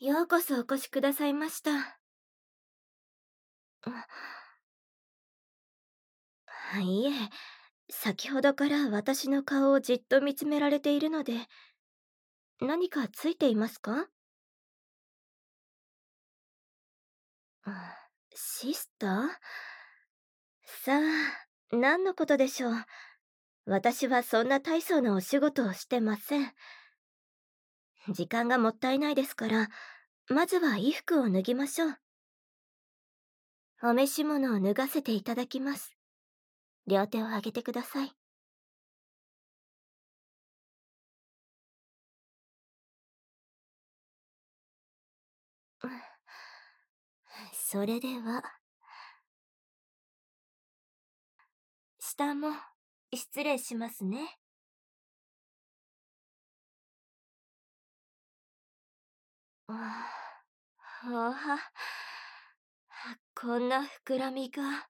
ようこそお越しくださいました。いえ、先ほどから私の顔をじっと見つめられているので、何かついていますか？あ、シスター？さあ、何のことでしょう。私はそんな大層なお仕事をしてません。時間がもったいないですから、まずは衣服を脱ぎましょう。お召し物を脱がせていただきます。両手を上げてください。それでは、下も失礼しますね。ああ、こんな膨らみが。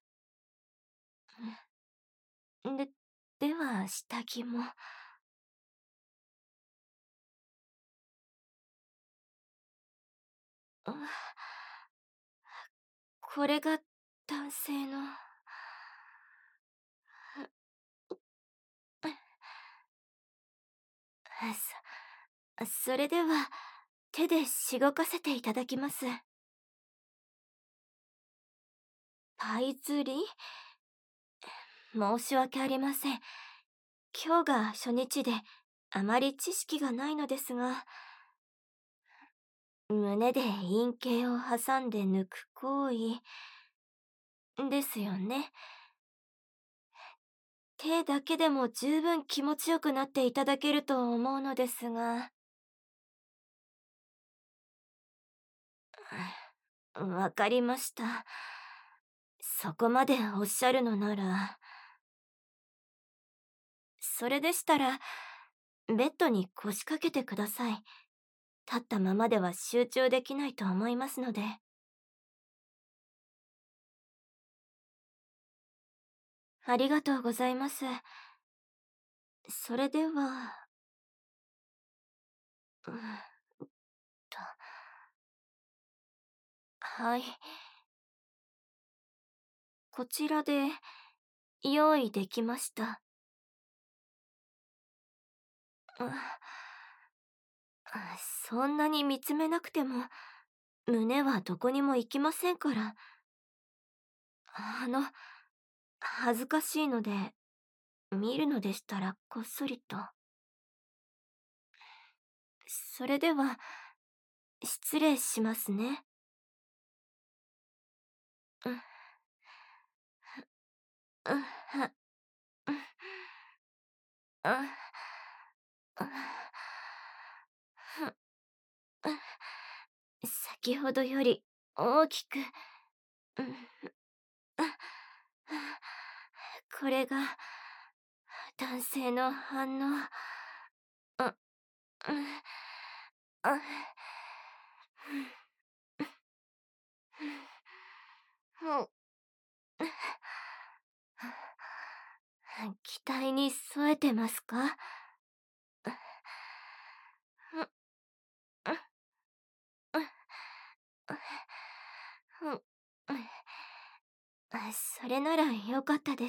で、では下着も。あ、これが男性の。それでは手でしごかせていただきます。パイ釣り？申し訳ありません。今日が初日であまり知識がないのですが、胸で陰茎を挟んで抜く行為ですよね。手だけでも十分気持ちよくなっていただけると思うのですが。わかりました。そこまでおっしゃるのなら、それでしたら、ベッドに腰掛けてください。立ったままでは集中できないと思いますので。ありがとうございます。それでは、うんと、はい。こちらで用意できました。あそんなに見つめなくても、胸はどこにも行きませんから。恥ずかしいので、見るのでしたらこっそりと。それでは、失礼しますね。うん、うん、は、うん、うん、うん、うん先ほどより大きく、うん、これが男性の反応。うん、うん、うん、うん期待に添えてますか？それならよかったです。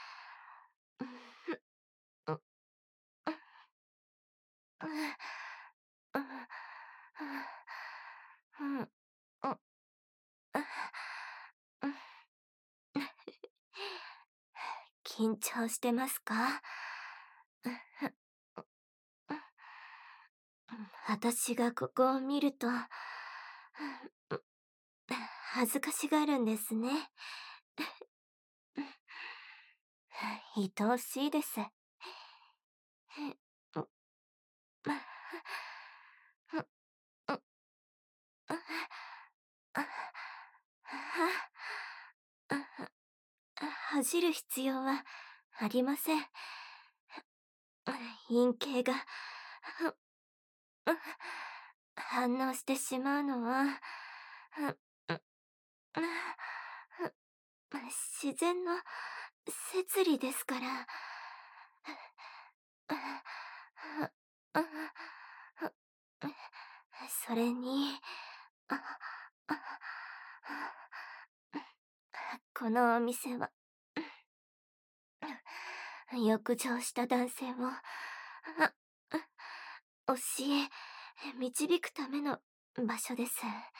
緊張してますか？私がここを見ると、恥ずかしがるんですね。愛おしいです。恥じる必要はありません。陰茎が反応してしまうのは自然の摂理ですから。 それに、あ、あ、このお店は、欲情した男性を、教え、導くための場所です。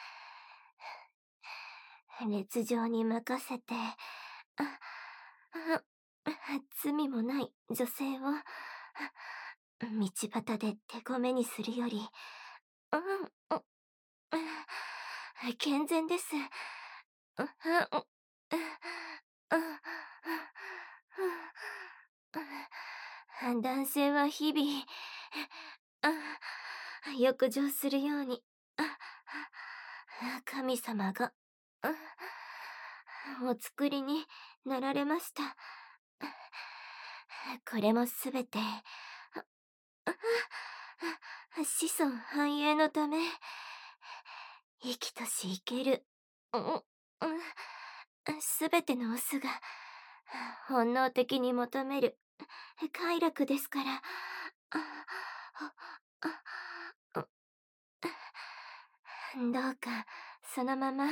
烈情に任せて、罪もない女性を、道端で手こめにするより、健全です。男性は日々、欲情するように、神様が、お作りになられました。これもすべて、子孫繁栄のため、生きとし生ける、すべてのオスが、本能的に求める、快楽ですから。どうか、そのまま、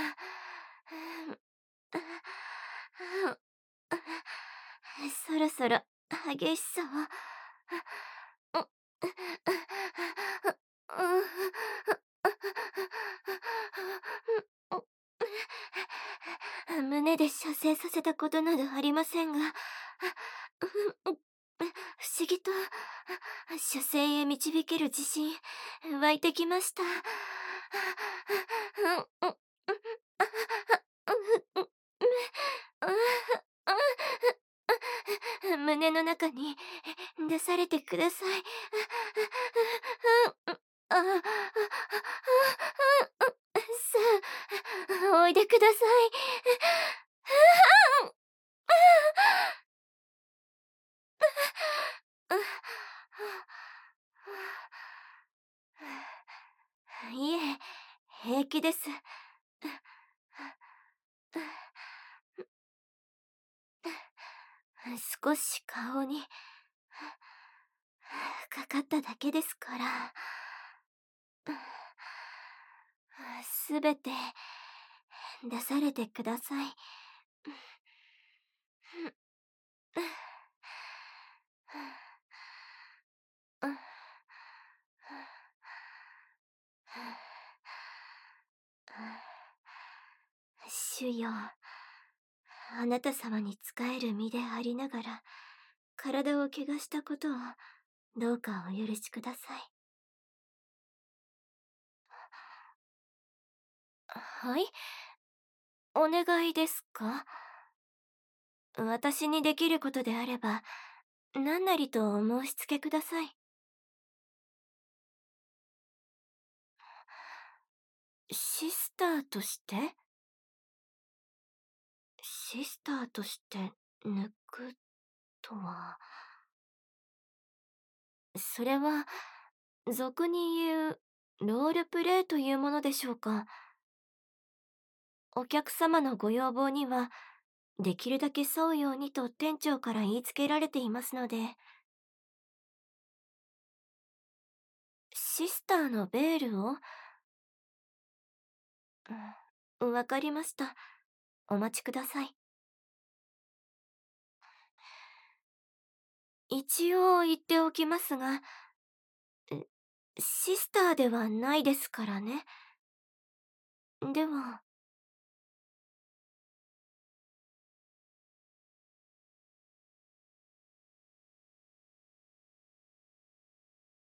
そろそろ激しさを、胸で射精させたことなどありませんが、不思議と射精へ導ける自信湧いてきました。胸の中に出されてください。さあ、おいでください。いえ、平気です。少し顔にかかっただけですから。すべて出されてください。主よ、あなた様に仕える身でありながら、体を怪我したことをどうかお許しください。はい、お願いですか？私にできることであれば、何なりとお申し付けください。シスターとして？シスターとして抜くとは。それは、俗に言うロールプレイというものでしょうか。お客様のご要望には、できるだけ沿うようにと店長から言いつけられていますので。シスターのベールを、わかりました。お待ちください。一応言っておきますが、シスターではないですからね。では、